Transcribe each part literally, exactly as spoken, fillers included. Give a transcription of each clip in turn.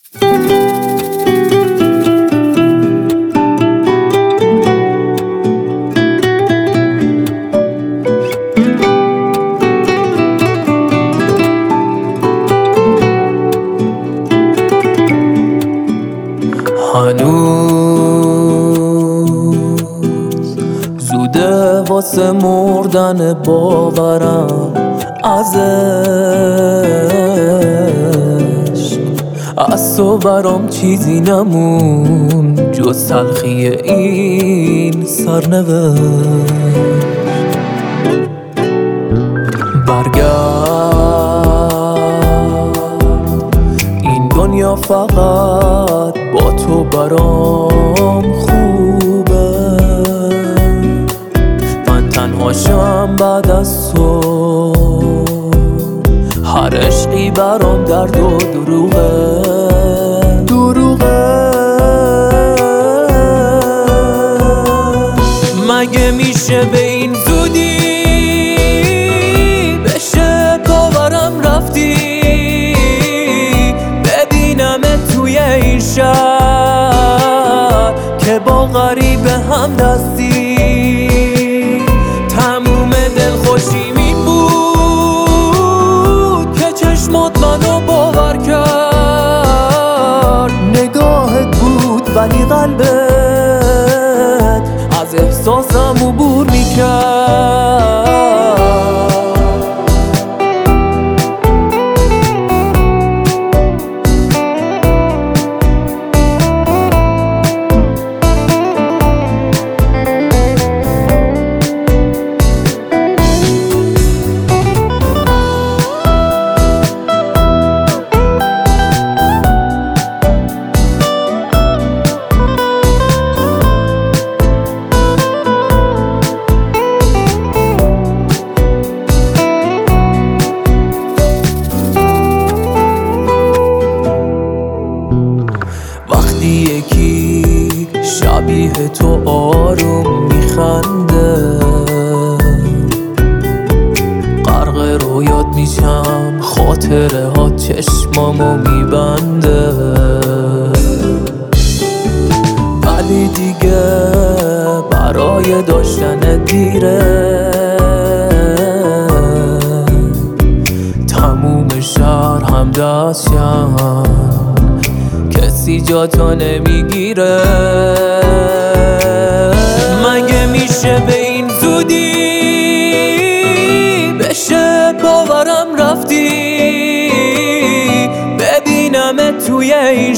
هنوز زوده واسه مردن باورم ازش، از تو برام چیزی نمون جز تلخی این سرنوشت. برگرد، این دنیا فقط با تو برام خوبه، من تنهاشم بعد از تو، هر عشقی برام درد و دروغه دروغه. مگه میشه به این زودی بشه باورم رفتی، ببینمت توی این شهر که با غریبه هم دستی. تموم دلخوشیم این بود که چشمات منو باور کرد، نگاهت بود ولی قلبت از احساسم عبور میکرد. یکی شبیه تو آروم میخنده، غرق رویات میشم، خاطره ها چشمامو میبنده، ولی دیگه برای داشتن دیره. تموم شهر هم دستشم، کسی جا تو نمیگیره. مگه میشه به این زودی بشه باورم رفتی، ببینمت توی این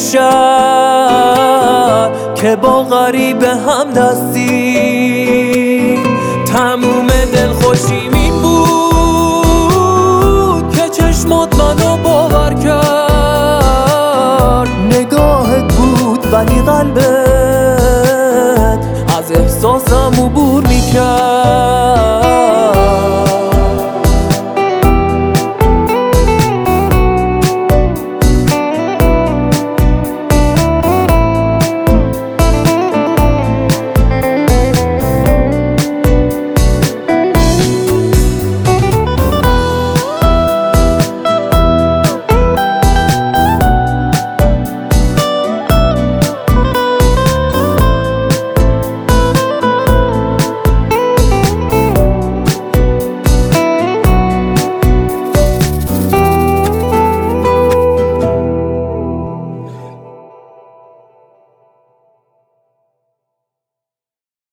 شهر که با غریبه هم دستی. تموم دلخوشیم این بود که چشمات منو باور کرد، نگاهت بود ولی قلبت از احساسم عبور میکرد.